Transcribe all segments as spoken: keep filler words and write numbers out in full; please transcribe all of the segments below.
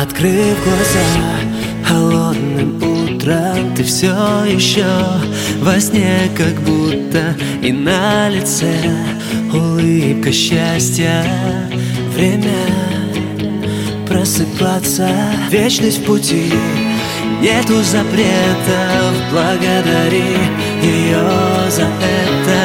Открыв глаза холодным утром, ты все еще во сне, как будто, и на лице улыбка счастья. Время просыпаться, вечность в пути, нету запретов, благодари ее за это.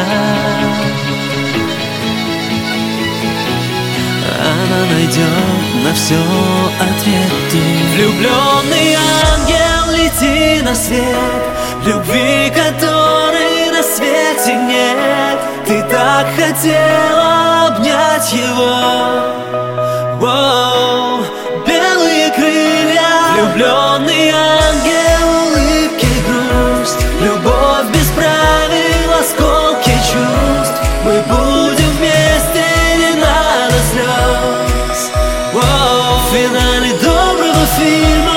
Она найдет на все ответы. Влюбленный ангел, лети на свет, любви которой на свете нет. Ты так хотела обнять его. Воу, белые крылья. Влюбленный ангел, улыбки, грусть, любовь без правил, осколки чувств. Мы будем вместе, не надо слез. Воу, в финале доброго фильма.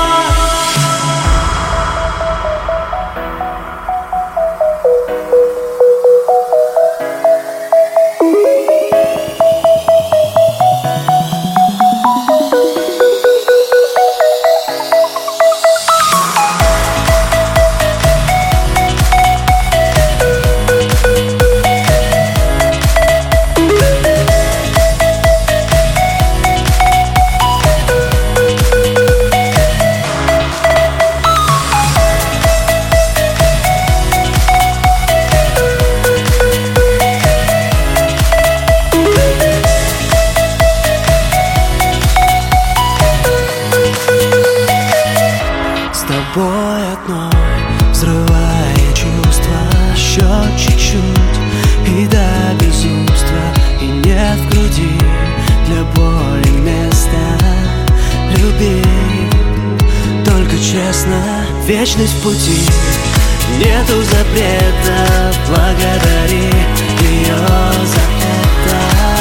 Тобой одной, взрывая чувства, еще чуть-чуть и до безумства. И нет в груди для боли места. Люби только честно, вечность в пути, нету запретов, благодари ее за это.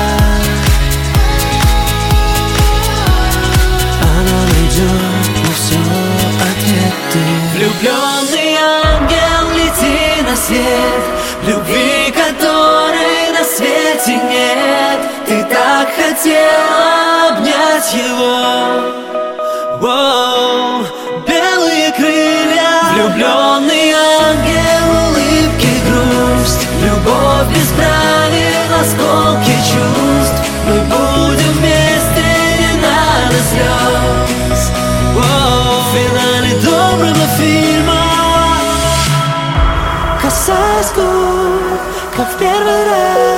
Она найдет на все ответы. Влюбленный ангел, лети на свет, любви которой на свете нет. Ты так хотела обнять его. Воу, белые крылья. Влюбленный ангел, улыбки, грусть, любовь без правил, осколки чувств. Мы будем вместе, не надо слез. Воу, в финале доброго фильма. Касаясь губ, как в первый раз.